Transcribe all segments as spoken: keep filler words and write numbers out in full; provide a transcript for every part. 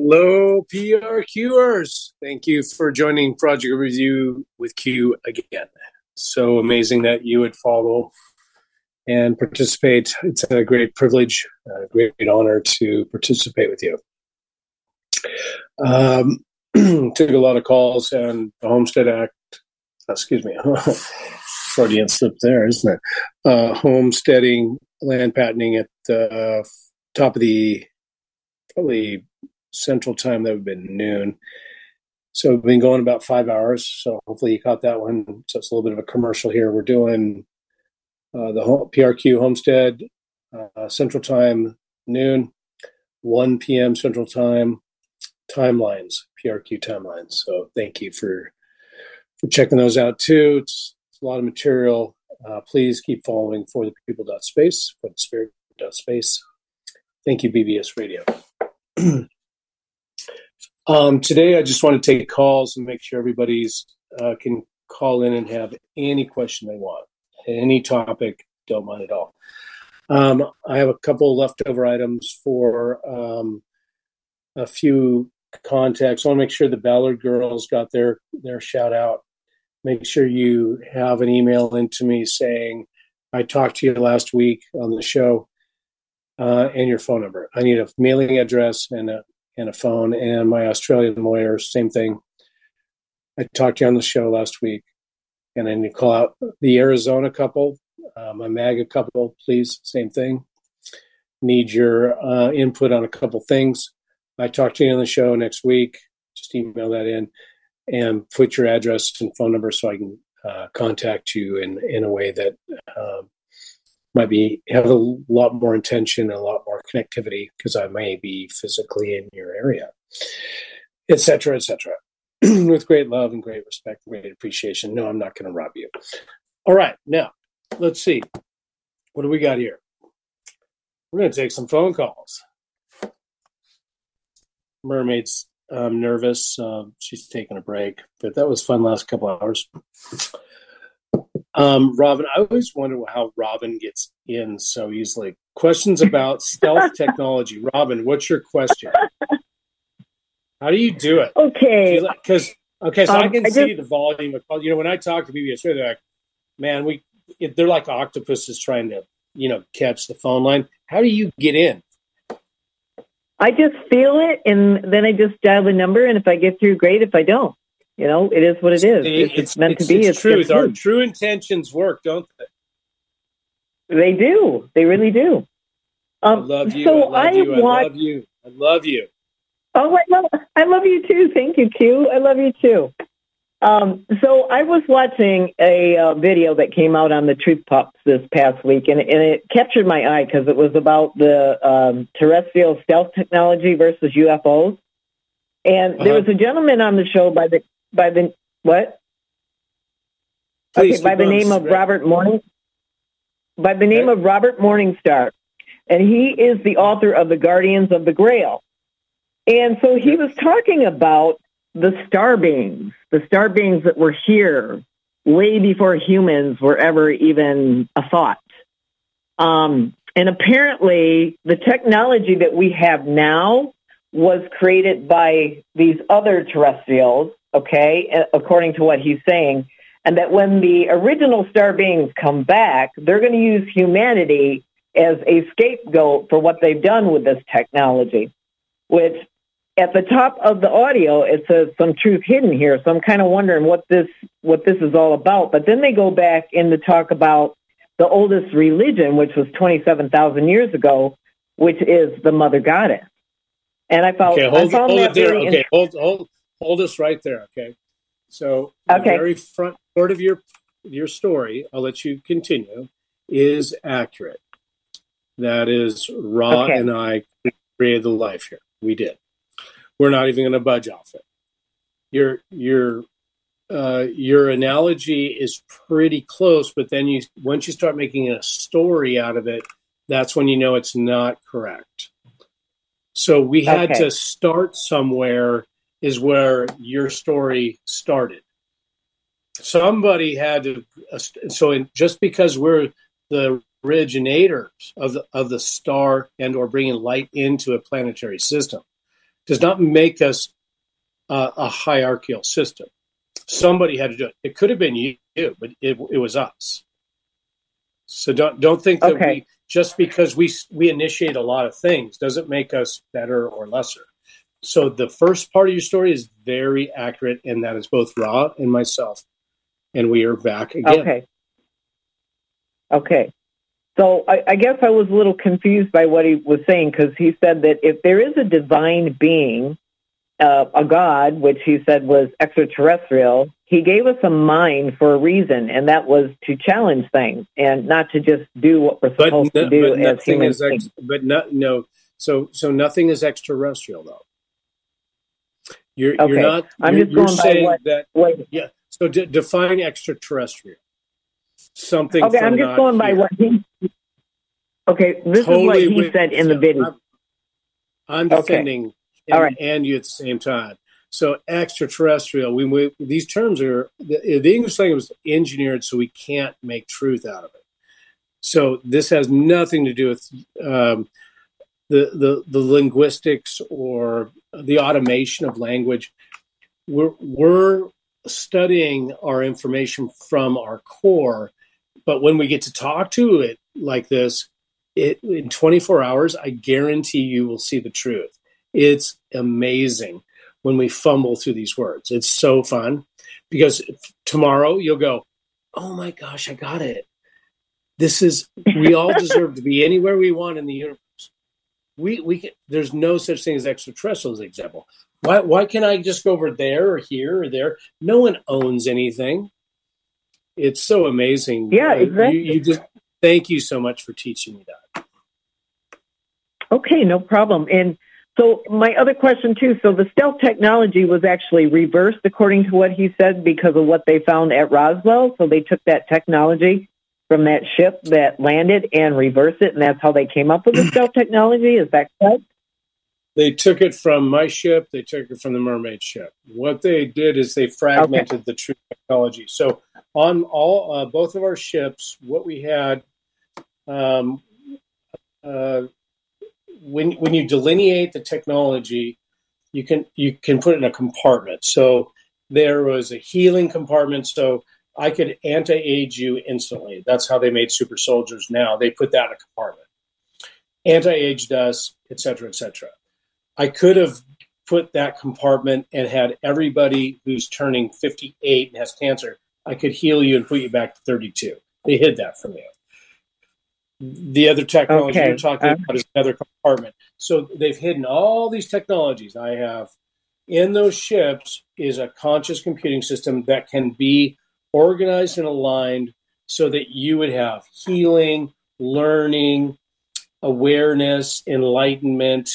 Hello, P R Qers. Thank you for joining Project Review with Q again. So amazing that you would follow and participate. It's a great privilege, a great honor to participate with you. Um, took a lot of calls on the Homestead Act. Excuse me. Freudian slip there, isn't it? Uh, homesteading, land patenting at the top of the probably Central Time. That would have been noon. So we've been going about five hours. So hopefully you caught that one. So it's a little bit of a commercial here. We're doing uh, the P R Q Homestead uh, Central Time noon, one p.m. Central Time timelines, P R Q timelines. So thank you for for checking those out too. It's, it's a lot of material. Uh, please keep following for the people.space, for the spirit.space. Thank you, B B S Radio. um, today, I just want to take calls and make sure everybody's uh, can call in and have any question they want, any topic, don't mind at all. Um, I have a couple leftover items for um, a few contacts. I want to make sure the Ballard girls got their their shout out. Make sure you have an email into me saying, I talked to you last week on the show, uh, and your phone number. I need a mailing address and a, and a phone, and my Australian lawyer, same thing. I talked to you on the show last week, and I need to call out the Arizona couple, uh, my MAGA couple, please, same thing. Need your uh, input on a couple things. I talked to you on the show next week. Just email that in and put your address and phone number so I can uh, contact you in, in a way that um, might be have a lot more intention and a lot more connectivity because I may be physically in your area, et cetera, et cetera. With great love and great respect and great appreciation. No, I'm not going to rob you. All right. Now, let's see. What do we got here? We're going to take some phone calls. Mermaid's um, nervous. Um, she's taking a break, but that was fun last couple hours. Um, Robin, I always wonder how Robin gets in so easily. Questions about stealth technology. Robin, what's your question? How do you do it? Okay. Because like, okay, so um, I can I see just, the volume of calls. You know, when I talk to B B S, they're like, man, we it, they're like octopuses trying to, you know, catch the phone line. How do you get in? I just feel it, and then I just dial the number, and if I get through, great. If I don't, you know, it is what it is. It's, it's meant it's, to be. It's, it's truth. Our true intentions work, don't they? They do. They really do. Um, I love you. So I love I you. I want... love you. I love you. Oh, I love, I love you too. Thank you, Q. I love you too. Um, so I was watching a uh, video that came out on the Truth Pups this past week, and, and it captured my eye because it was about the um, terrestrial stealth technology versus U F Os. And uh-huh. There was a gentleman on the show by the by the what? Please, okay, by the name of Robert Morning. By the name okay. of Robert Morningstar, and he is the author of the Guardians of the Grail. And so he was talking about the star beings, the star beings that were here way before humans were ever even a thought. Um, and apparently the technology that we have now was created by these other terrestrials, okay, according to what he's saying, and that when the original star beings come back, they're going to use humanity as a scapegoat for what they've done with this technology, which at the top of the audio, it says some truth hidden here. So I'm kind of wondering what this what this is all about. But then they go back in to talk about the oldest religion, which was twenty-seven thousand years ago, which is the Mother Goddess. And I felt, okay, hold, I found hold that it there. really Okay, hold, hold, hold us right there. Okay. So the okay. very front part of your your story, I'll let you continue, is accurate. That is, Ra okay. and I created the life here. We did. We're not even going to budge off it. Your your uh, your analogy is pretty close, but then you once you start making a story out of it, that's when you know it's not correct. So we had okay. to start somewhere. Is where your story started. Somebody had to. Uh, so in, just because we're the originators of the, of the star and or bringing light into a planetary system does not make us uh, a hierarchical system. Somebody had to do it. It could have been you, but it, it was us. So don't don't think that okay. we just because we we initiate a lot of things doesn't make us better or lesser. So the first part of your story is very accurate, and that is both Ra and myself, and we are back again. Okay. Okay. So I, I guess I was a little confused by what he was saying, because he said that if there is a divine being, uh, a God, which he said was extraterrestrial, he gave us a mind for a reason, and that was to challenge things and not to just do what we're supposed but, to do but as human is ex- beings. But no, no. So so nothing is extraterrestrial, though. You're Okay. you're not. I'm You're, just you're going by saying what, that. what Yeah. So de- define extraterrestrial. Something. Okay, from I'm just not going by here. what he. Okay, this Totally is what he with said in the you. video. I'm, I'm Okay. defending and, All right. and you at the same time. So extraterrestrial. We, we these terms are the, the English language was engineered so we can't make truth out of it. So this has nothing to do with um, the, the the linguistics or the automation of language. We're we're studying our information from our core, but when we get to talk to it like this, it in twenty-four hours, I guarantee you will see the truth. It's amazing when we fumble through these words. It's so fun because tomorrow you'll go, oh my gosh, I got it. This is, we all deserve to be anywhere we want in the universe. We, we can, there's no such thing as extraterrestrial, as an example. Why, why can't I just go over there or here or there? No one owns anything. It's so amazing. Yeah, uh, exactly. You, you just, thank you so much for teaching me that. Okay, no problem. And so my other question too, so the stealth technology was actually reversed according to what he said because of what they found at Roswell. So they took that technology from that ship that landed and reversed it, and that's how they came up with the stealth technology. Is that correct? They took it from my ship. They took it from the mermaid ship. What they did is they fragmented okay. the true technology. So on all uh, both of our ships, what we had, um, uh, when when you delineate the technology, you can you can put it in a compartment. So there was a healing compartment. So I could anti-age you instantly. That's how they made super soldiers now. They put that in a compartment. Anti-aged us, et cetera, et cetera. I could have put that compartment and had everybody who's turning fifty-eight and has cancer, I could heal you and put you back to thirty-two. They hid that from you. The other technology okay. you're talking uh, about is another compartment. So they've hidden all these technologies. I have in those ships is a conscious computing system that can be organized and aligned so that you would have healing, learning, awareness, enlightenment,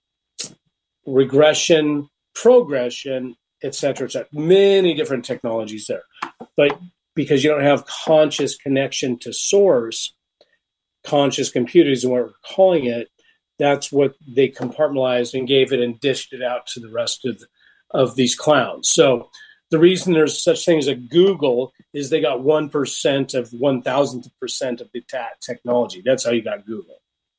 regression, progression, et cetera, et cetera. Many different technologies there. But because you don't have conscious connection to source, conscious computers and what we're calling it, that's what they compartmentalized and gave it and dished it out to the rest of, of these clowns. So the reason there's such things as Google is they got one percent of one thousandth percent of the ta- technology. That's how you got Google.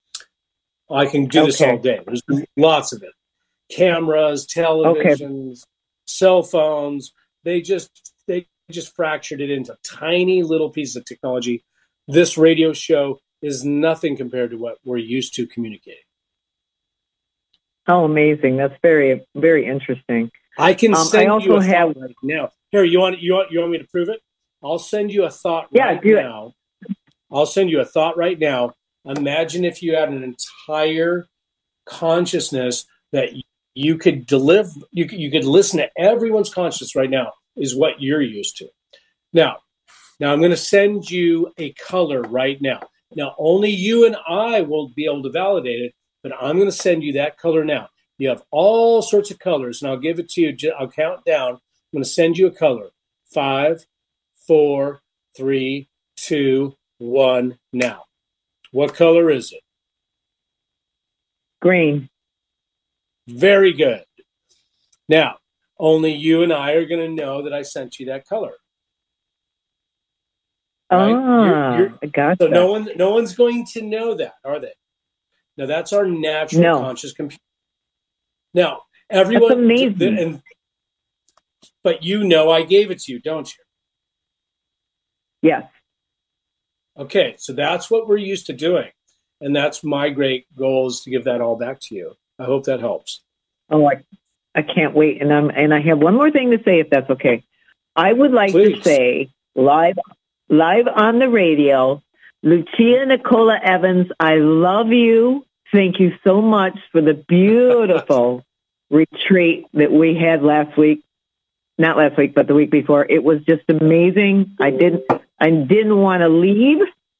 I can do this okay. all day. There's lots of it. Cameras, televisions, okay. cell phones. They just they just fractured it into tiny little pieces of technology. This radio show is nothing compared to what we're used to communicating. Oh, amazing! That's very very interesting. I can um, send I also you a have thought right now. Here, you want you want you want me to prove it? I'll send you a thought yeah, right do now. It. I'll send you a thought right now. Imagine if you had an entire consciousness that you could deliver. You could, you could listen to everyone's consciousness right now. Is what you're used to. Now, now I'm going to send you a color right now. Now, only you and I will be able to validate it, but I'm going to send you that color now. You have all sorts of colors, and I'll give it to you. I'll count down. I'm going to send you a color. Five, four, three, two, one, now. What color is it? Green. Very good. Now, only you and I are going to know that I sent you that color. Right? Ah, you're, you're, I gotcha. So no one, no one's going to know that, are they? Now that's our natural no. conscious computer. Now, Everyone, That's amazing. And, but you know I gave it to you, don't you? Yes. Okay, so that's what we're used to doing. And that's my great goal, is to give that all back to you. I hope that helps. Oh, I, I can't wait. And I'm, and I have one more thing to say, if that's okay. I would like Please. to say live, live on the radio, Lucia Nicola Evans, I love you. Thank you so much for the beautiful retreat that we had last week. Not last week, but the week before. It was just amazing. I didn't, I didn't want to leave.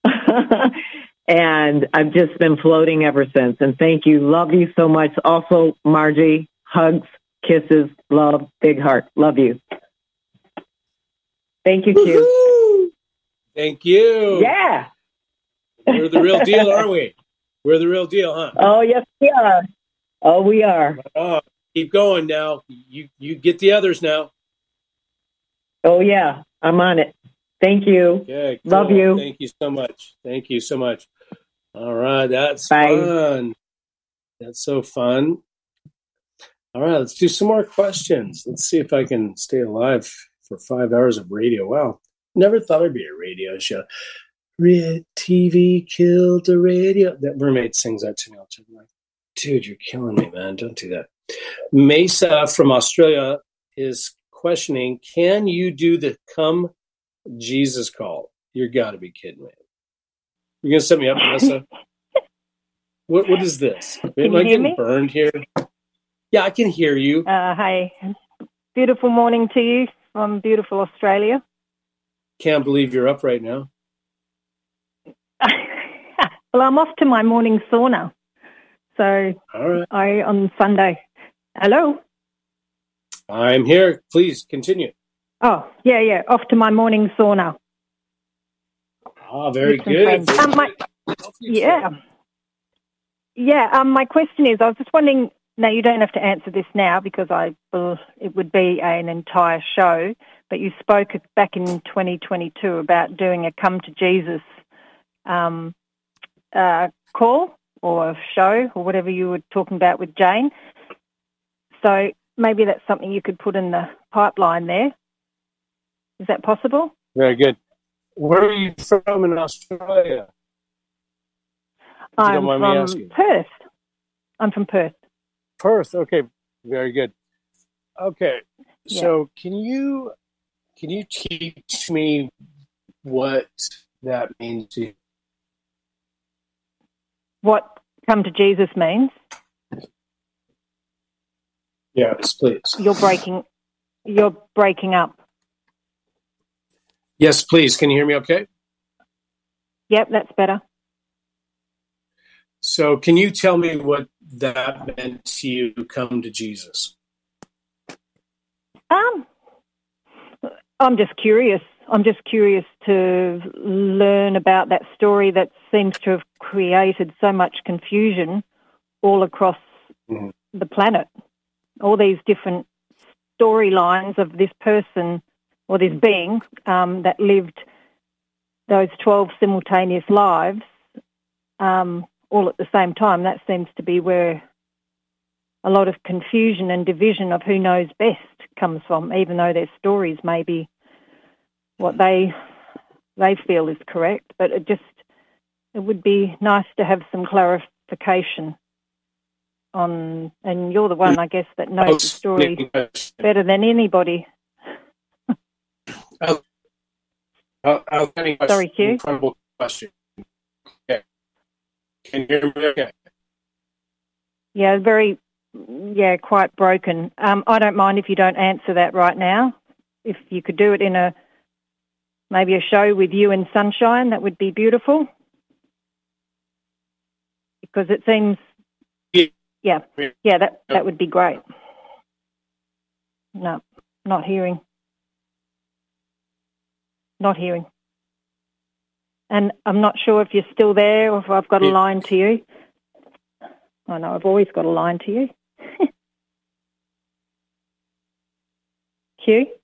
And I've just been floating ever since. And thank you. Love you so much. Also, Margie, hugs, kisses, love, big heart. Love you. Thank you, Q. Thank you. Yeah. We're the real deal, aren't we? We're the real deal, huh? Oh, yes, we are. Oh, we are. Oh, keep going now. You you get the others now. Oh, yeah. I'm on it. Thank you. Okay, cool. Love you. Thank you so much. Thank you so much. All right, that's Bye. fun. That's so fun. All right, let's do some more questions. Let's see if I can stay alive for five hours of radio. Wow, never thought I'd be a radio show. T V killed the radio. That mermaid sings that to me all the time. Like, dude, you're killing me, man. Don't do that. Mesa from Australia is questioning, can you do the come Jesus call? You got to be kidding me. You're going to set me up, Melissa? What What is this? Am Can I you hear getting me? burned here? Yeah, I can hear you. Uh, hey, beautiful morning to you from beautiful Australia. Can't believe you're up right now. Well, I'm off to my morning sauna. So All right. I on Sunday. Hello? I'm here. Please continue. Oh, yeah, yeah, off to my morning sauna. Ah, very with some good. friends. Um, my, yeah. Yeah, um, my question is, I was just wondering, now you don't have to answer this now because I uh, it would be an entire show, but you spoke back in twenty twenty-two about doing a Come to Jesus um, uh, call or a show or whatever you were talking about with Jane. So maybe that's something you could put in the pipeline there. Is that possible? Very good. Where are you from in Australia? If you I'm don't mind me from asking. Perth. I'm from Perth. Perth. Okay. Very good. Okay. Yeah. So can you can you teach me what that means to you? What come to Jesus means? Yes, please. You're breaking. You're breaking up. Yes, please. Can you hear me okay? Yep, that's better. So can you tell me what that meant to you, come to Jesus? Um, I'm just curious. I'm just curious to learn about that story that seems to have created so much confusion all across mm-hmm. the planet. All these different storylines of this person or this being um, that lived those twelve simultaneous lives um, all at the same time. That seems to be where a lot of confusion and division of who knows best comes from, even though their stories may be what they they feel is correct. But it just it would be nice to have some clarification on, and you're the one, I guess, that knows the story better than anybody. I'll, I'll, I'll Sorry, Hugh. Incredible question. Okay. Can you hear me okay? Yeah, very, yeah, quite broken. Um, I don't mind if you don't answer that right now. If you could do it in a, maybe a show with you and Sunshine, that would be beautiful. Because it seems, yeah, yeah, that, that would be great. No, not hearing. Not hearing. And I'm not sure if you're still there or if I've got a line to you. I know, I've always got a line to you. Q?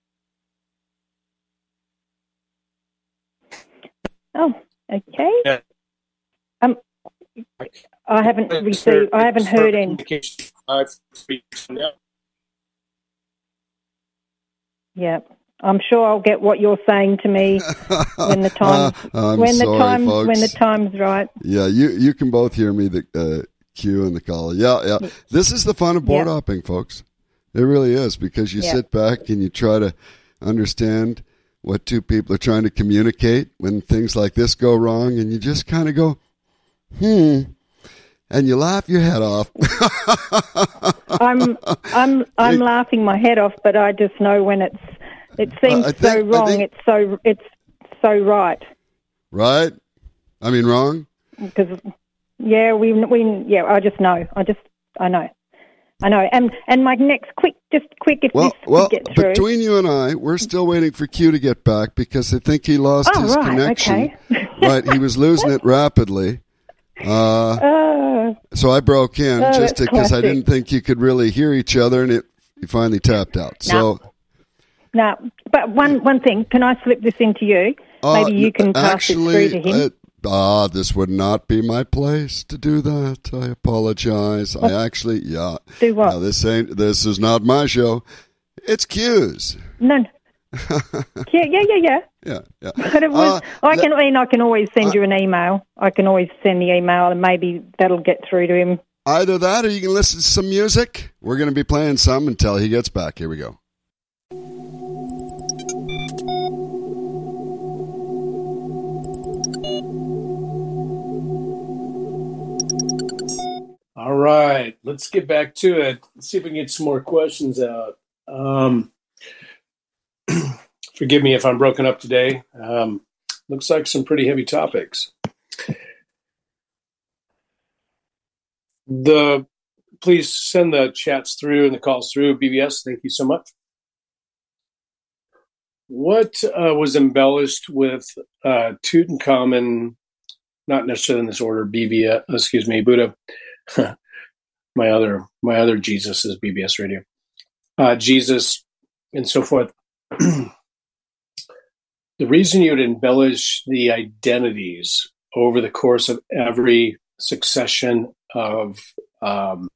Oh, okay. Um, I haven't received, I haven't heard any. Yeah, I'm sure I'll get what you're saying to me when the time uh, when sorry, the time folks. when the time's right. Yeah, you you can both hear me, the uh, Q and the caller. Yeah, yeah. This is the fun of board yeah. hopping, folks. It really is, because you yeah. sit back and you try to understand what two people are trying to communicate when things like this go wrong, and you just kind of go, hmm, and you laugh your head off. I'm I'm I'm laughing my head off, but I just know when it's it seems uh, think, so wrong. Think, it's so it's so right. Right? I mean, wrong? Because yeah, we we yeah. I just know. I just I know. I know. And and my next quick, just quick, if well, this well, could get through. Between you and I, we're still waiting for Q to get back, because I think he lost oh, his right, connection. Okay. Right, he was losing it rapidly. Uh, uh, so I broke in oh, just because I didn't think you could really hear each other, and it he finally tapped out. No. So no, but one one thing, can I slip this into you? uh, Maybe you can pass actually, it through to him. Uh, Ah, this would not be my place to do that. I apologize. What? I actually, yeah. Do what? No, this ain't. This is not my show. It's Q's. No. yeah, yeah, yeah, yeah. Yeah, yeah. But it was. Uh, I can. that, I mean, I can always send uh, you an email. I can always send the email, and maybe that'll get through to him. Either that, or you can listen to some music. We're going to be playing some until he gets back. Here we go. All right, let's get back to it. Let's see if we can get some more questions out. Um, forgive me if I'm broken up today. Um, looks like some pretty heavy topics. The please send the chats through and the calls through. B B S, thank you so much. What uh, was embellished with uh, Tutankhamun? Not necessarily in this order. B B S, excuse me, Buddha. my other my other Jesus is B B S Radio. Uh, Jesus and so forth. The reason you would embellish the identities over the course of every succession of um,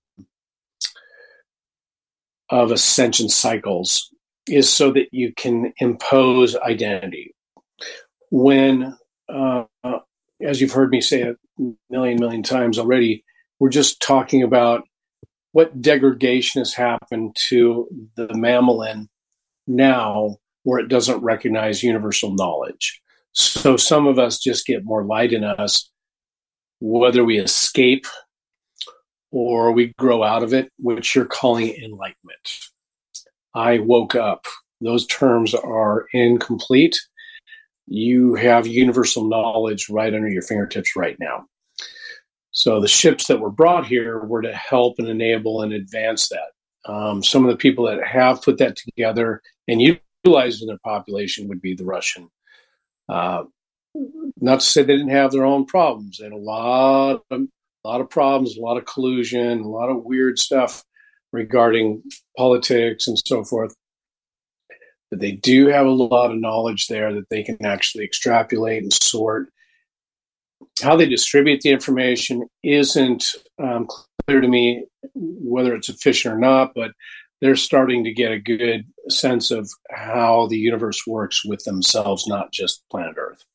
of ascension cycles is so that you can impose identity. When, uh, as you've heard me say a million, million times already, we're just talking about what degradation has happened to the mammalian now where it doesn't recognize universal knowledge. So some of us just get more light in us, whether we escape or we grow out of it, which you're calling enlightenment. I woke up. Those terms are incomplete. You have universal knowledge right under your fingertips right now. So the ships that were brought here were to help and enable and advance that. Um, some of the people that have put that together and utilized in their population would be the Russian. Uh, not to say they didn't have their own problems. They had a lot of, a lot of problems, a lot of collusion, a lot of weird stuff regarding politics and so forth. But they do have a lot of knowledge there that they can actually extrapolate and sort. How they distribute the information isn't um, clear to me, whether it's efficient or not, but they're starting to get a good sense of how the universe works with themselves, not just planet Earth.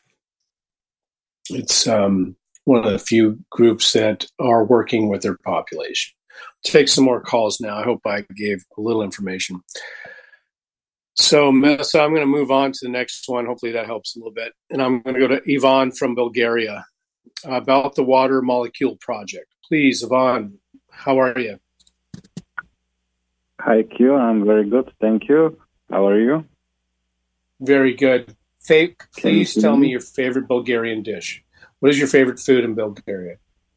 It's um, one of the few groups that are working with their population. Take some more calls now. I hope I gave a little information. So, Mesa, I'm going to move on to the next one. Hopefully that helps a little bit. And I'm going to go to Ivan from Bulgaria about the Water Molecule Project. Please, Ivan, how are you? Hi, Q. I'm very good. Thank you. How are you? Very good. Fa- please tell me your favorite Bulgarian dish. What is your favorite food in Bulgaria?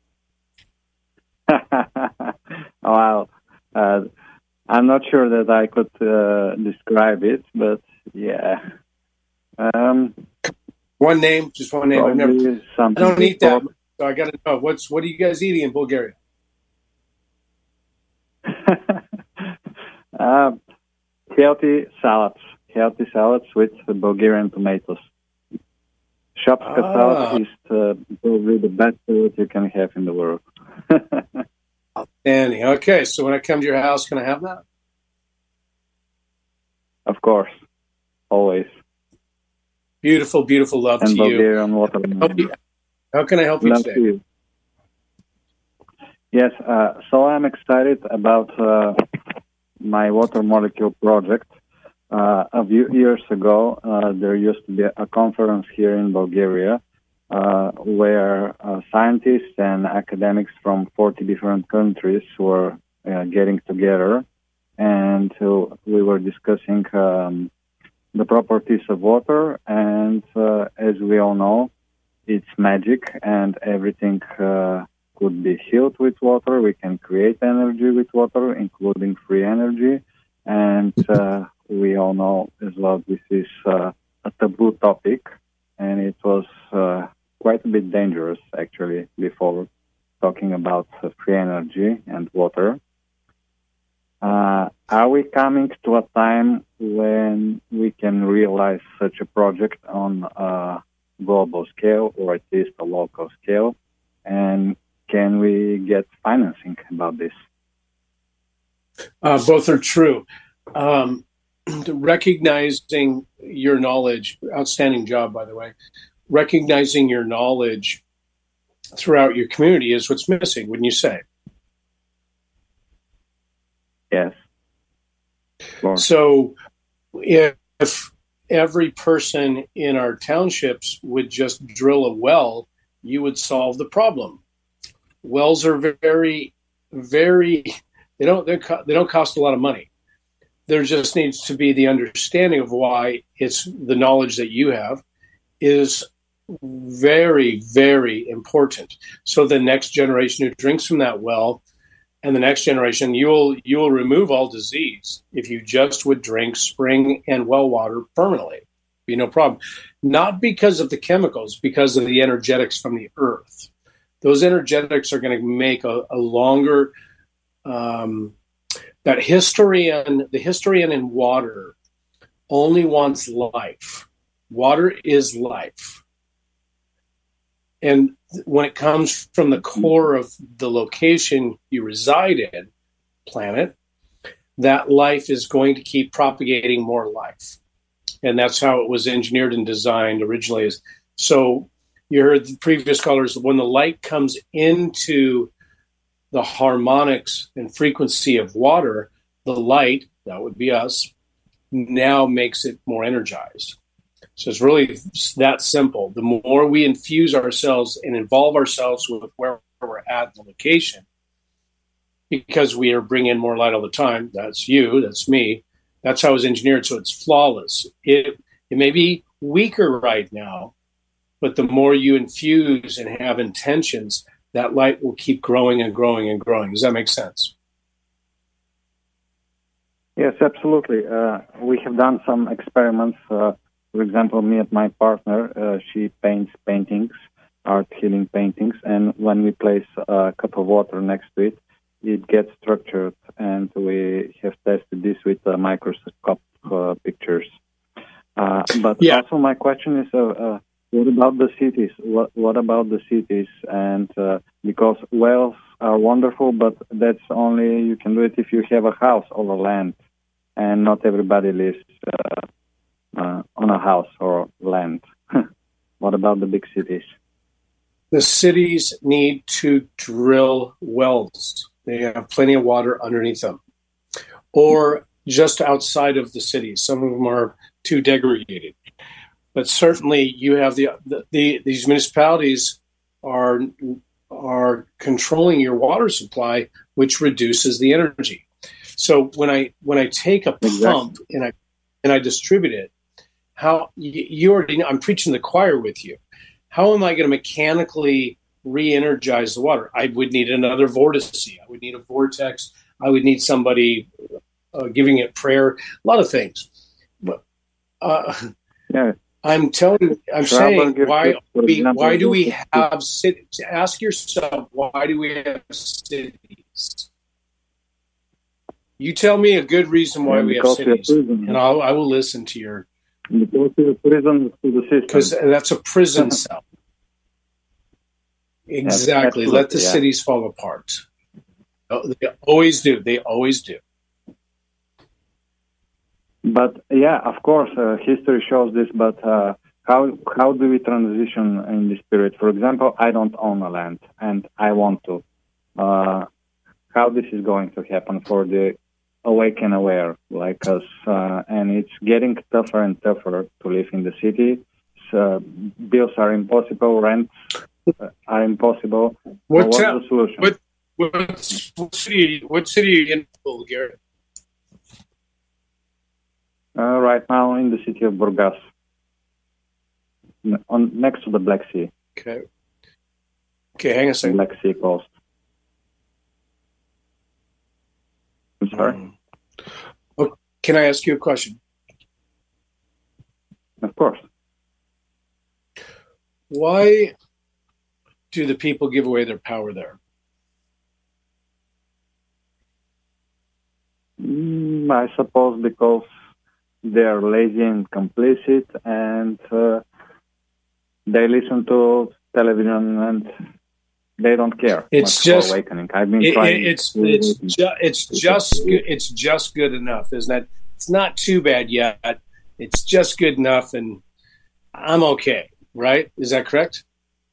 Well, uh, I'm not sure that I could uh, describe it, but yeah. Um, one name, just one name. I've never. I don't eat that, so I got to know what's what are you guys eating in Bulgaria? uh, healthy salads, healthy salads with Bulgarian tomatoes. Shopska ah. salad is uh, probably the best salad you can have in the world. Outstanding. Okay, so when I come to your house, can I have that? Of course, always. Beautiful, beautiful. Love and to Bulgarian you. water. How can I help you Love today? to you. Yes, uh, so I'm excited about uh, my water molecule project. Uh, a few years ago, uh, there used to be a conference here in Bulgaria uh, where uh, scientists and academics from forty different countries were uh, getting together, and uh, we were discussing um, the properties of water. And uh, as we all know, it's magic, and everything uh, could be healed with water. We can create energy with water, including free energy. And uh, we all know as well this is uh, a taboo topic, and it was uh, quite a bit dangerous, actually, before talking about uh, free energy and water. Uh, are we coming to a time when we can realize such a project on a global scale, or at least a local scale? And can we get financing about this? Uh, both are true. Um, recognizing your knowledge, outstanding job, by the way, recognizing your knowledge throughout your community is what's missing, wouldn't you say? Yes. Sure. So if every person in our townships would just drill a well, you would solve the problem. Wells are very, very, they don't, they don't cost a lot of money. There just needs to be the understanding of why it's the knowledge that you have is very, very important. So the next generation who drinks from that well, and the next generation, you will you will remove all disease if you just would drink spring and well water permanently. Be no problem. Not because of the chemicals, because of the energetics from the earth. Those energetics are going to make a, a longer um, that historian, the historian in water only wants life. Water is life. And when it comes from the core of the location you reside in, planet, that life is going to keep propagating more life. And that's how it was engineered and designed originally. So you heard the previous callers, when the light comes into the harmonics and frequency of water, the light, that would be us, now makes it more energized. So it's really that simple. The more we infuse ourselves and involve ourselves with where we're at in the location, because we are bringing in more light all the time, that's you, that's me, that's how it was engineered, so it's flawless. It, it may be weaker right now, but the more you infuse and have intentions, that light will keep growing and growing and growing. Does that make sense? Yes, absolutely. Uh, we have done some experiments. Uh, for example, me and my partner, uh, she paints paintings, art healing paintings, and when we place a cup of water next to it, it gets structured, and we have tested this with uh, microscope uh, pictures. Uh, but yeah. also my question is, uh, uh, what about the cities? What, what about the cities? And uh, because wells are wonderful, but that's only, you can do it if you have a house or a land, and not everybody lives uh, uh, on a house or land. What about the big cities? The cities need to drill wells. They have plenty of water underneath them, or just outside of the cities. Some of them are too degraded. But certainly you have the, the, the these municipalities are are controlling your water supply, which reduces the energy. So when I when I take a Exactly. pump and I and I distribute it, how you, you already know, I'm preaching the choir with you. How am I going to mechanically re-energize the water? I would need another vortice. I would need a vortex. I would need somebody uh, giving it prayer. A lot of things. But uh, Yeah. I'm telling, I'm Travel saying, why, for we, example, why do we have cities? Ask yourself, why do we have cities? You tell me a good reason why And we have because we have cities, prisons. and I'll, I will listen to your, Because we have prisons to the because system. that's a prison cell. Exactly. absolutely, Let the yeah. cities fall apart. Oh, they always do. They always do. But yeah, of course, uh, history shows this. But uh, how how do we transition in this period? For example, I don't own a land, and I want to. Uh, how this is going to happen for the awake and aware like us, uh, and it's getting tougher and tougher to live in the city. So bills are impossible, rents uh, are impossible. What's, so uh, what's the solution? What, what, what city? What city are you in, Bulgaria? Uh, right now in the city of Burgas, on next to the Black Sea. Okay. Okay, hang on a second. Black Sea coast. I'm sorry. Mm. Oh, can I ask you a question? Of course. Why do the people give away their power there? Mm, I suppose because they're lazy and complicit, and uh, they listen to television and they don't care. It's just awakening. I've been it, trying. It's it's ju- it's just good, it's just good enough, isn't it? It's not too bad yet. It's just good enough, and I'm okay. Right? Is that correct?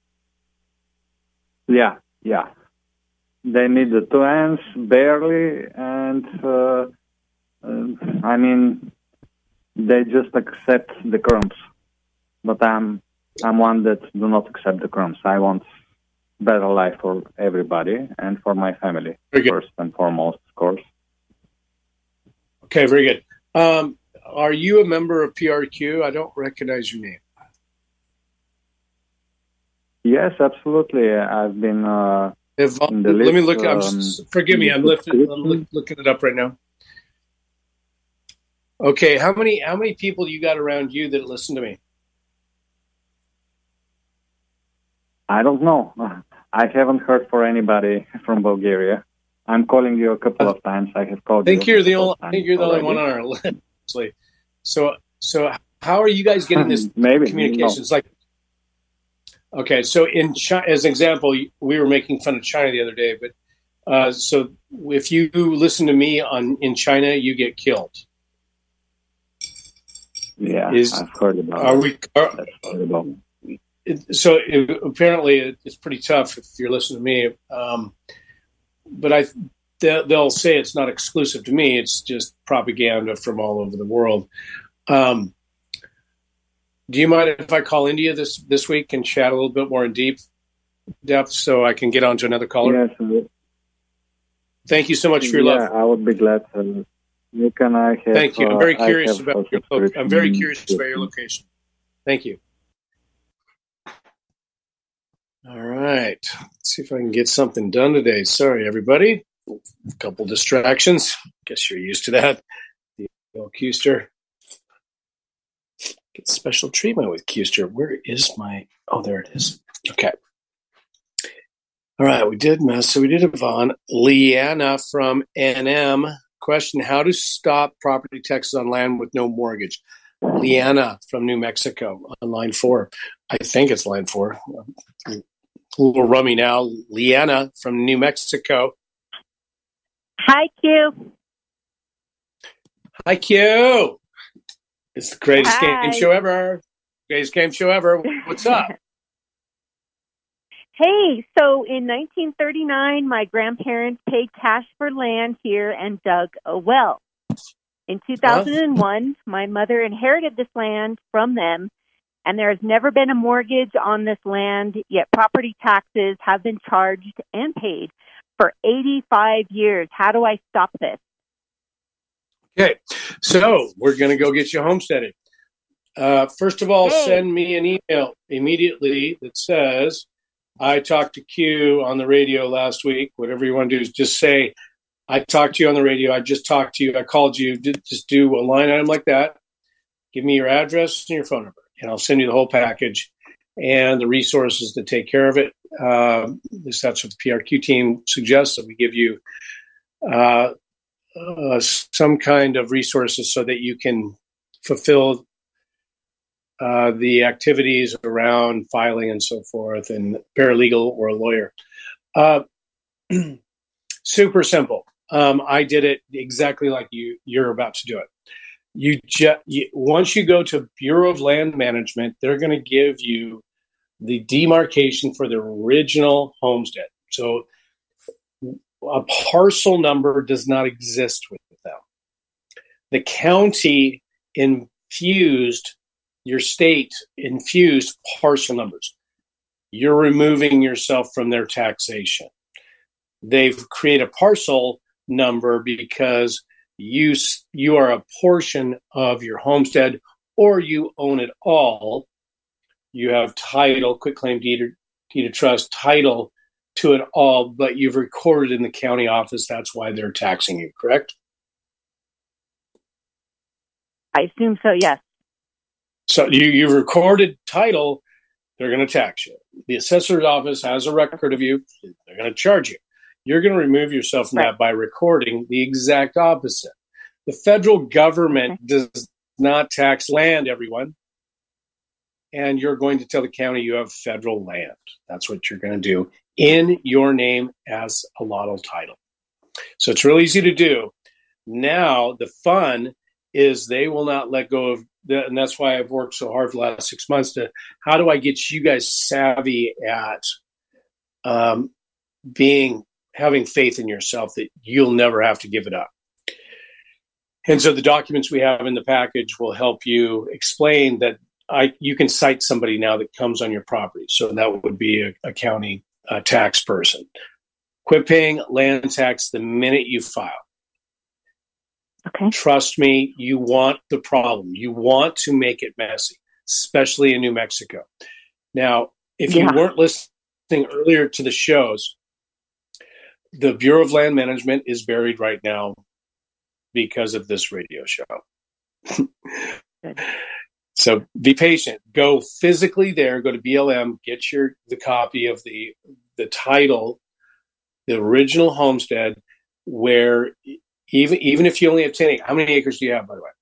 Yeah, yeah. They need the two hands barely, and uh, uh, I mean, they just accept the crumbs. But I'm I'm one that do not accept the crumbs. I want better life for everybody and for my family first and foremost, of course. Okay, very good. Um, are you a member of P R Q? I don't recognize your name. Yes, absolutely. I've been. Uh, if, in the let list, me look. Um, I'm, forgive me. I'm, lifting, I'm look, looking it up right now. Okay, how many how many people you got around you that listen to me? I don't know. I haven't heard for anybody from Bulgaria. I'm calling you a couple of times. I have called. I think you you're the only. I think you're the only one on our list. So, so how are you guys getting this Maybe communications? No. Like, okay, so in China, as an example, we were making fun of China the other day, but uh, so if you listen to me on in China, you get killed. Yeah, Is, I've heard about. Are it. we? Are, heard about it, so it, apparently, it's pretty tough if you're listening to me. Um, but I, they'll, they'll say it's not exclusive to me. It's just propaganda from all over the world. Um, do you mind if I call India this, this week and chat a little bit more in deep depth so I can get on to another caller? Yes. Uh, Thank you so much for your yeah, love. Yeah, I would be glad. To, you can I have, Thank you. I'm very uh, curious about your lo- I'm very curious about your location. Thank you. All right. Let's see if I can get something done today. Sorry, everybody. A couple distractions. Guess you're used to that. The old Qster. Get special treatment with Qster. Where is my... Oh, there it is. Okay. All right. We did mess. So we did Yvonne. Leanna from N M. Question, how to stop property taxes on land with no mortgage? Leanna from New Mexico on line four. I think it's line four. A little rummy now. Leanna from New Mexico. Hi, Q. Hi, Q. It's the greatest Hi. game show ever. Greatest game show ever. What's up? Hey, so in nineteen thirty-nine, my grandparents paid cash for land here and dug a well. In two thousand one, huh? my mother inherited this land from them, and there has never been a mortgage on this land, yet property taxes have been charged and paid for eighty-five years. How do I stop this? Okay, so we're going to go get you homesteaded. Uh, first of all, hey. Send me an email immediately that says, I talked to Q on the radio last week. Whatever you want to do is just say, I talked to you on the radio. I just talked to you. I called you. Just do a line item like that. Give me your address and your phone number, and I'll send you the whole package and the resources to take care of it. Uh, at least that's what the P R Q team suggests, that we give you uh, uh, some kind of resources so that you can fulfill Uh, the activities around filing and so forth, and paralegal or a lawyer. Uh, Super simple. Um, I did it exactly like you, you're about to do it. You, ju- you once you go to Bureau of Land Management, they're going to give you the demarcation for the original homestead. So a parcel number does not exist with them. The county infused, your state infused parcel numbers. You're removing yourself from their taxation. They've created a parcel number because you you are a portion of your homestead, or you own it all. You have title, quitclaim deed, or deed of trust, title to it all, but you've recorded in the county office. That's why they're taxing you, correct? I assume so, yes. So you, you've recorded title, they're going to tax you. The assessor's office has a record of you, they're going to charge you. You're going to remove yourself from right. that by recording the exact opposite. The federal government okay. does not tax land, everyone. And you're going to tell the county you have federal land. That's what you're going to do in your name as a lotto title. So it's real easy to do. Now, the fun is they will not let go of that. And that's why I've worked so hard for the last six months to, how do I get you guys savvy at um, being, having faith in yourself that you'll never have to give it up. And so the documents we have in the package will help you explain that I, you can cite somebody now that comes on your property. So that would be a, a county uh, tax person. Quit paying land tax the minute you file. Okay. Trust me, you want the problem. You want to make it messy, especially in New Mexico. Now, if yeah. you weren't listening earlier to the shows, the Bureau of Land Management is buried right now because of this radio show. Good. So be patient. Go physically there. Go to B L M. Get your the copy of the the title, the original homestead. Where even even if you only have ten acres, how many acres do you have, by the way?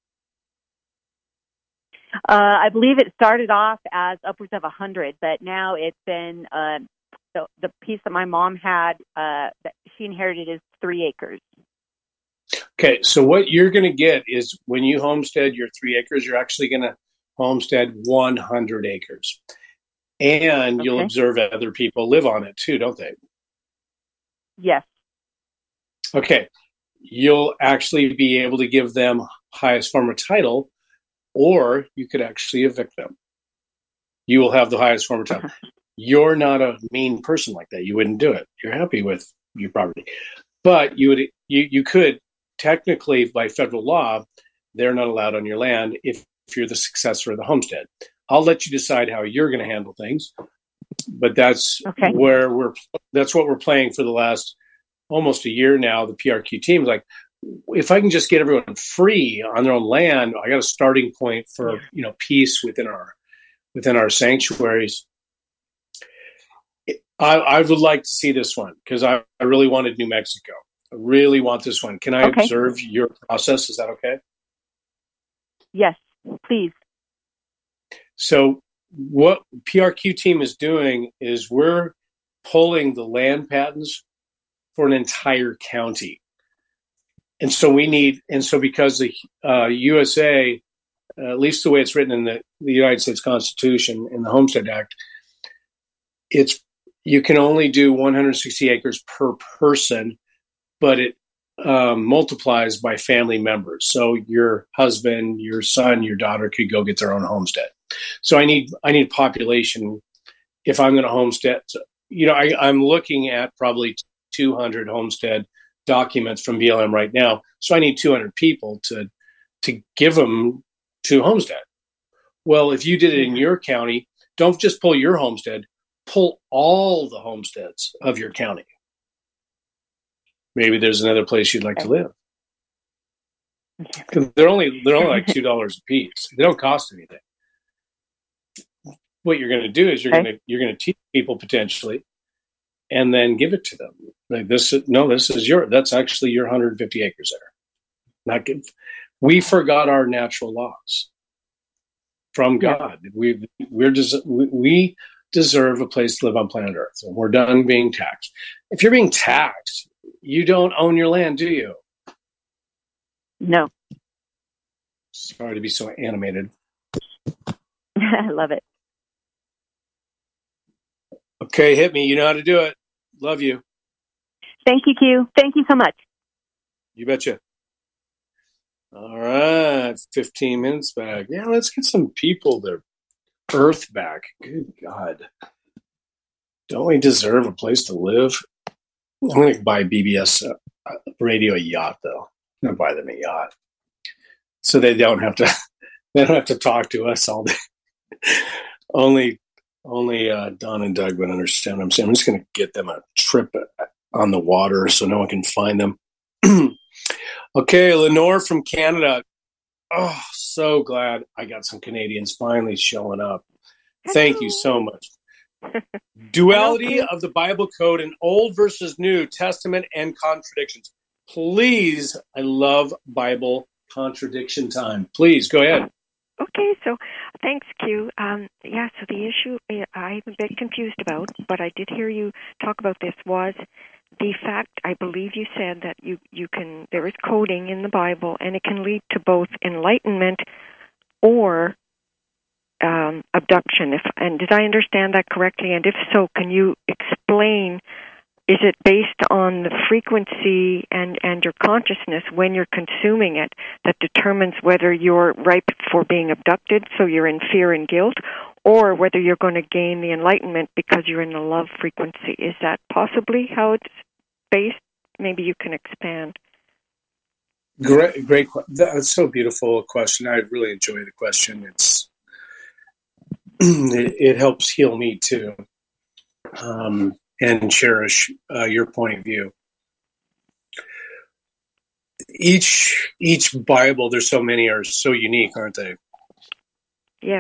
Uh, I believe it started off as upwards of a hundred, but now it's been uh, the the piece that my mom had uh, that she inherited is three acres. Okay, so what you're going to get is when you homestead your three acres, you're actually going to homestead one hundred acres. And okay. you'll observe other people live on it too, don't they? Yes. Okay. You'll actually be able to give them highest form of title, or you could actually evict them. You will have the highest form of title. You're not a mean person like that. You wouldn't do it. You're happy with your property. But you would you, you could technically, by federal law, they're not allowed on your land if if you're the successor of the homestead. I'll let you decide how you're going to handle things, but that's okay. where we're, that's what we're playing for the last almost a year now. The P R Q team's like, if I can just get everyone free on their own land, I got a starting point for, you know, peace within our, within our sanctuaries. I, I would like to see this one because I, I really wanted New Mexico. I really want this one. Can I okay. observe your process? Is that okay? Yes. Please. So what P R Q team is doing is we're pulling the land patents for an entire county. And so we need, and so because the uh, U S A, uh, at least the way it's written in the, the United States Constitution in the Homestead Act, it's, you can only do one hundred sixty acres per person, but it Um, multiplies by family members. So your husband, your son, your daughter could go get their own homestead. So I need I need population if I'm going to homestead. So, you know, I, I'm looking at probably two hundred homestead documents from B L M right now. So I need two hundred people to to give them to homestead. Well, if you did it in your county, don't just pull your homestead, pull all the homesteads of your county. Maybe there's another place you'd like to live. Because they're only they're only like two dollars a piece. They don't cost anything. What you're going to do is you're okay. going to you're going to teach people potentially, and then give it to them. Like this, no, this is your. That's actually your one hundred fifty acres there. Not give. We forgot our natural laws from God. Yeah. We we're des- we deserve a place to live on planet Earth, and we're done being taxed. If you're being taxed, you don't own your land, do you? No. Sorry to be so animated. I love it. Okay, hit me. You know how to do it. Love you. Thank you, Q. Thank you so much. You betcha. All right, fifteen minutes back. Yeah, let's get some people their earth back. Good God. Don't we deserve a place to live? I'm going to buy B B S uh, Radio a yacht, though. I'm going to buy them a yacht. So they don't have to they don't have to talk to us all day. only only uh, Don and Doug would understand what I'm saying. I'm just going to get them a trip on the water so no one can find them. Okay, Lenore from Canada. Oh, so glad I got some Canadians finally showing up. Thank you so much. Duality of the Bible code in Old versus New Testament and contradictions. Please, I love Bible contradiction time. Please, go ahead. Okay, so thanks, Q. Um, yeah, so the issue I'm a bit confused about, but I did hear you talk about this, was the fact, I believe you said that you, you can, there is coding in the Bible, and it can lead to both enlightenment or um, abduction. If, and did I understand that correctly? And if so, can you explain, is it based on the frequency and, and your consciousness when you're consuming it that determines whether you're ripe for being abducted, so you're in fear and guilt, or whether you're going to gain the enlightenment because you're in the love frequency? Is that possibly how it's based? Maybe you can expand. Great, great. That's so beautiful a question. I really enjoy the question. It's it, it helps heal me too, um, and cherish uh, your point of view. Each each Bible, there's so many, are so unique, aren't they? Yes.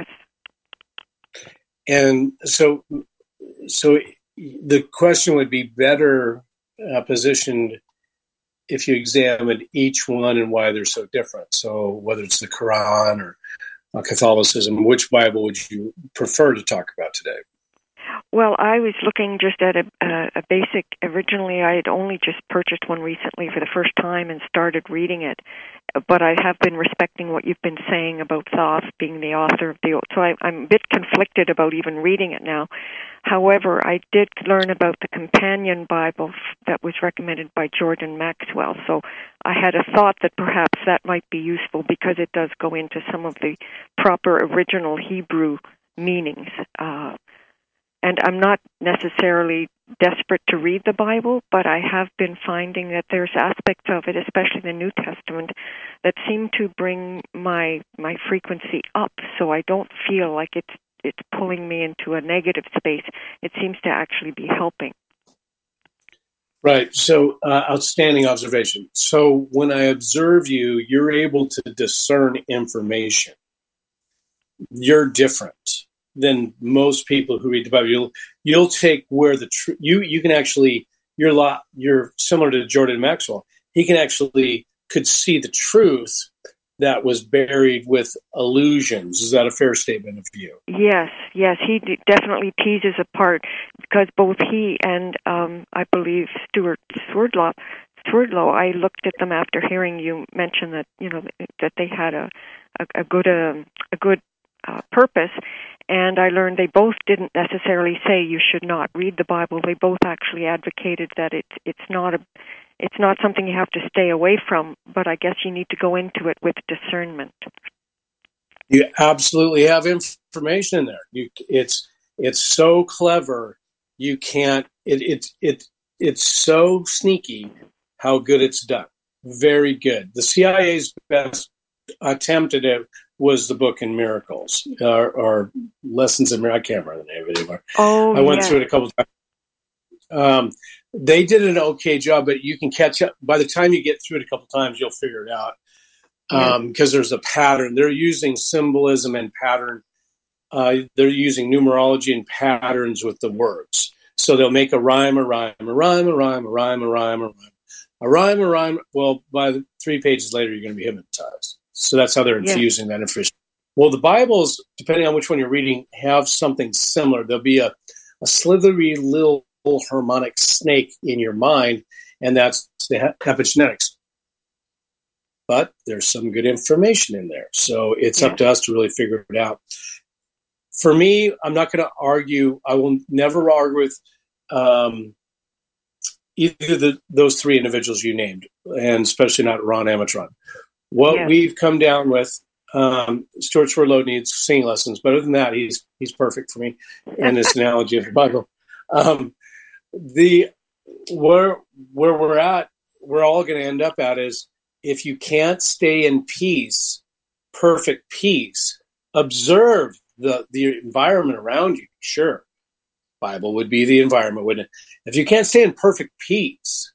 And so, so the question would be better uh, positioned if you examined each one and why they're so different. So whether it's the Quran or uh, Catholicism, which Bible would you prefer to talk about today? Well, I was looking just at a, a, a basic. Originally, I had only just purchased one recently for the first time and started reading it. But I have been respecting what you've been saying about Thoth being the author of the. So I, I'm a bit conflicted about even reading it now. However, I did learn about the companion Bible that was recommended by Jordan Maxwell. So I had a thought that perhaps that might be useful because it does go into some of the proper original Hebrew meanings. Uh, And I'm not necessarily desperate to read the Bible, but I have been finding that there's aspects of it, especially the New Testament, that seem to bring my my frequency up, so I don't feel like it's it's pulling me into a negative space. It seems to actually be helping. Right. So, uh, outstanding observation. So when I observe you, you're able to discern information. You're different than most people who read the Bible. You'll you'll take where the tr- you you can actually you're lot you're similar to Jordan Maxwell. He can actually could see the truth that was buried with illusions. Is that a fair statement of you? Yes, yes, he d- definitely teases apart, because both he and um, I believe Stuart Swerdlow, Swerdlow, I looked at them after hearing you mention that you know that they had a a, a good um, a good uh, purpose. And I learned they both didn't necessarily say you should not read the Bible. They both actually advocated that it's it's not a it's not something you have to stay away from, but I guess you need to go into it with discernment. You absolutely have information in there. You it's it's so clever. You can't it it it it's so sneaky how good it's done. Very good. The C I A's best attempt at it was the book in Miracles, or, or Lessons in Miracles. I can't remember the name of it anymore. Oh, I went yeah. through it a couple times. Um, they did an okay job, but you can catch up. By the time you get through it a couple times, you'll figure it out. Um, because there's a pattern. They're using symbolism and pattern. Uh, they're using numerology and patterns with the words. So they'll make a rhyme, a rhyme, a rhyme, a rhyme, a rhyme, a rhyme, a rhyme, a rhyme, a rhyme. Well, by the three pages later, you're going to be hypnotized. So that's how they're infusing yeah. that information. Well, the Bibles, depending on which one you're reading, have something similar. There'll be a, a slithery little harmonic snake in your mind, and that's the epigenetics. But there's some good information in there, so it's yeah. up to us to really figure it out. For me, I'm not going to argue. I will never argue with um, either the, those three individuals you named, and especially not Ron Amatron. What yeah. we've come down with, um, Stuart Swirlow needs singing lessons, but other than that, he's he's perfect for me in this analogy of the Bible. Um, the where where we're at, we're all going to end up at is if you can't stay in peace, perfect peace, observe the the environment around you. Sure, Bible would be the environment, wouldn't it? If you can't stay in perfect peace,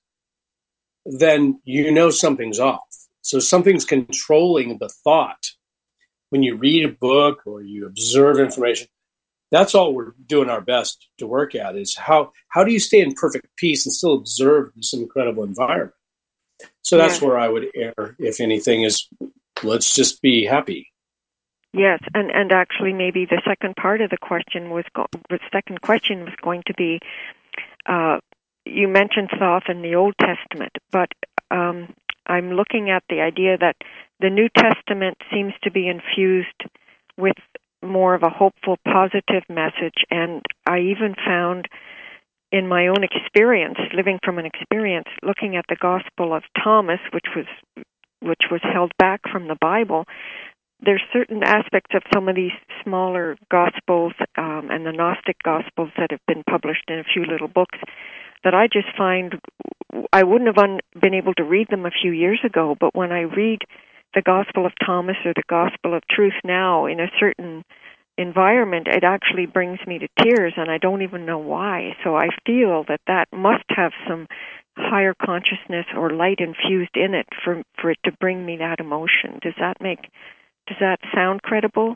then you know something's off. So something's controlling the thought. When you read a book or you observe information, that's all we're doing our best to work at is how, how do you stay in perfect peace and still observe this incredible environment? So that's yeah. where I would err, if anything, is let's just be happy. Yes, and, and actually maybe the second part of the question was go- the second question was going to be, uh, you mentioned Thoth in the Old Testament, but um, I'm looking at the idea that the New Testament seems to be infused with more of a hopeful, positive message, and I even found in my own experience, living from an experience, looking at the Gospel of Thomas, which was which was held back from the Bible, there's certain aspects of some of these smaller Gospels um, and the Gnostic Gospels that have been published in a few little books that I just find I wouldn't have un- been able to read them a few years ago, but when I read the Gospel of Thomas or the Gospel of Truth now in a certain environment, it actually brings me to tears, and I don't even know why. So I feel that that must have some higher consciousness or light infused in it for for it to bring me that emotion. Does that make does that sound credible?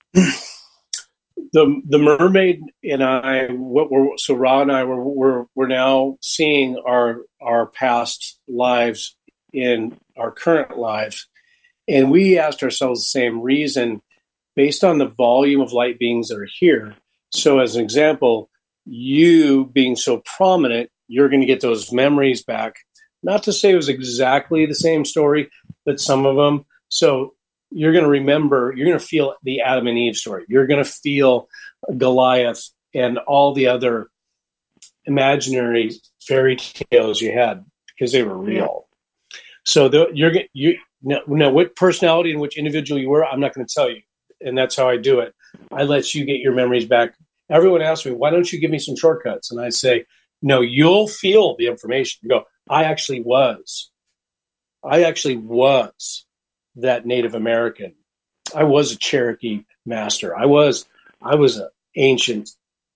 The the mermaid and I, what we're so Ra and I were we're we're now seeing our our past lives in our current lives, and we asked ourselves the same reason based on the volume of light beings that are here. So, as an example, you being so prominent, you're going to get those memories back. Not to say it was exactly the same story, but some of them. So you're going to remember, you're going to feel the Adam and Eve story. You're going to feel Goliath and all the other imaginary fairy tales you had because they were real. So the, you're you now, now what personality and which individual you were, I'm not going to tell you, and that's how I do it. I let you get your memories back. Everyone asks me, why don't you give me some shortcuts? And I say, no, you'll feel the information. You go, I actually was. I actually was that Native American. I was a Cherokee master. I was I was an ancient.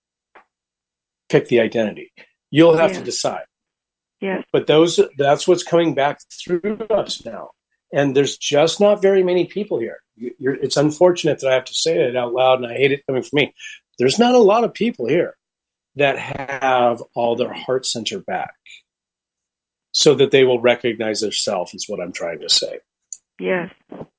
Pick the identity. You'll have yeah. to decide. Yeah. But those that's what's coming back through us now. And there's just not very many people here. You're, it's unfortunate that I have to say it out loud, and I hate it coming from me. There's not a lot of people here that have all their heart center back so that they will recognize their self is what I'm trying to say. Yes.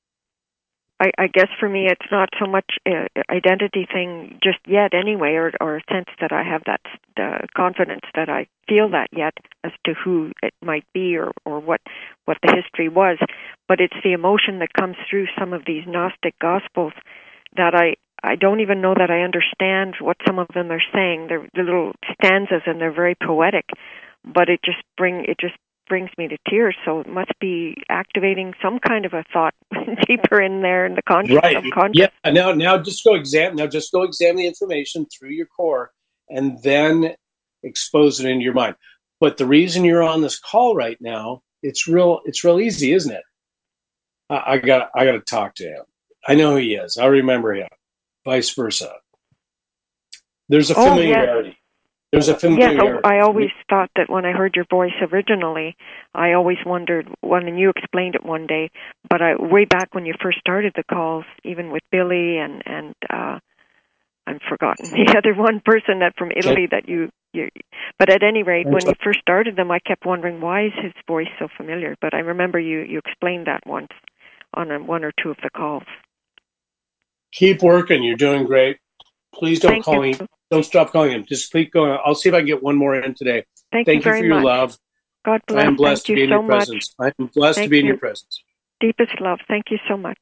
I, I guess for me it's not so much an identity thing just yet anyway, or, or a sense that I have that uh, confidence that I feel that yet as to who it might be or, or what, what the history was. But it's the emotion that comes through some of these Gnostic Gospels that I, I don't even know that I understand what some of them are saying. They're, they're little stanzas and they're very poetic, but it just bring it just brings me to tears. So it must be activating some kind of a thought deeper in there in the conscious right. subconscious. Yeah. Now, now just go examine. Now, just go examine the information through your core, and then expose it into your mind. But the reason you're on this call right now, it's real. It's real easy, isn't it? I, I got. I got to talk to him. I know who he is. I remember him. Vice versa. There's a familiarity. Oh, yes. There's a familiarity. Yes, I always thought that when I heard your voice originally, I always wondered, when and you explained it one day, but I, way back when you first started the calls, even with Billy and, and uh, I've forgotten the other one person that from Italy okay. that you, you, but at any rate, when you first started them, I kept wondering, why is his voice so familiar? But I remember you, you explained that once on a, one or two of the calls. Keep working. You're doing great. Please don't Thank call you. me. Don't stop calling him. Just keep going. I'll see if I can get one more in today. Thank, Thank you, you very for your much. love. God bless. I am blessed Thank to be you in so your much. presence. I am blessed Thank to be in you. your presence. Deepest love. Thank you so much.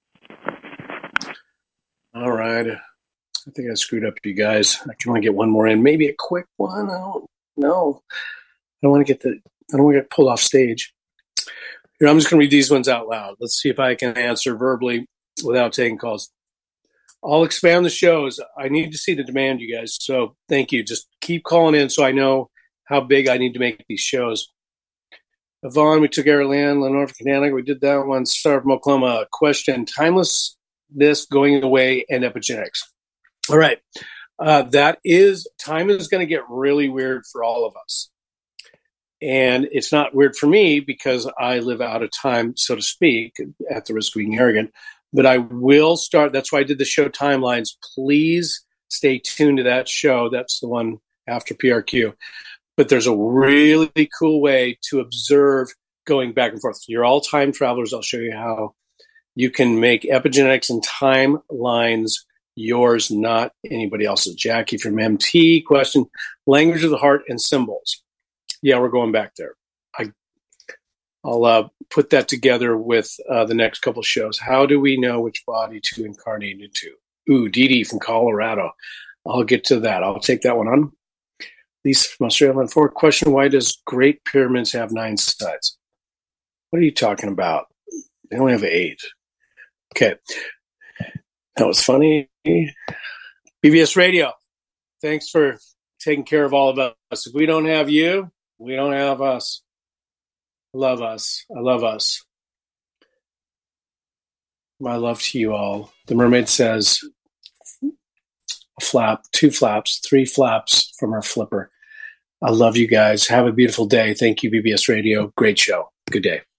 All right. I think I screwed up, you guys. I can only get one more in. Maybe a quick one. I don't know. I don't want to get the. I don't want to get pulled off stage. Here, I'm just going to read these ones out loud. Let's see if I can answer verbally without taking calls. I'll expand the shows. I need to see the demand, you guys. So thank you. Just keep calling in so I know how big I need to make these shows. Yvonne, we took Airland, Lenore, Connecticut. We did that one. Star from Oklahoma. Question: timeless, this going away, and epigenetics. All right. Uh, that is, time is going to get really weird for all of us. And it's not weird for me because I live out of time, so to speak, at the risk of being arrogant. But I will start. That's why I did the show timelines. Please stay tuned to that show. That's the one after P R Q. But there's a really cool way to observe going back and forth. You're all time travelers. I'll show you how you can make epigenetics and timelines yours, not anybody else's. Jackie from M T, question: language of the heart and symbols. Yeah, we're going back there. I, I'll uh, put that together with uh, the next couple shows. How do we know which body to incarnate into? Ooh, Dee Dee from Colorado. I'll get to that. I'll take that one on. Lisa from Australia. Four question: why does Great Pyramids have nine sides? What are you talking about? They only have eight. Okay. That was funny. B B S Radio, thanks for taking care of all of us. If we don't have you, we don't have us. Love us. I love us. My love to you all. The mermaid says, a flap, two flaps, three flaps from her flipper. I love you guys. Have a beautiful day. Thank you, B B S Radio. Great show. Good day.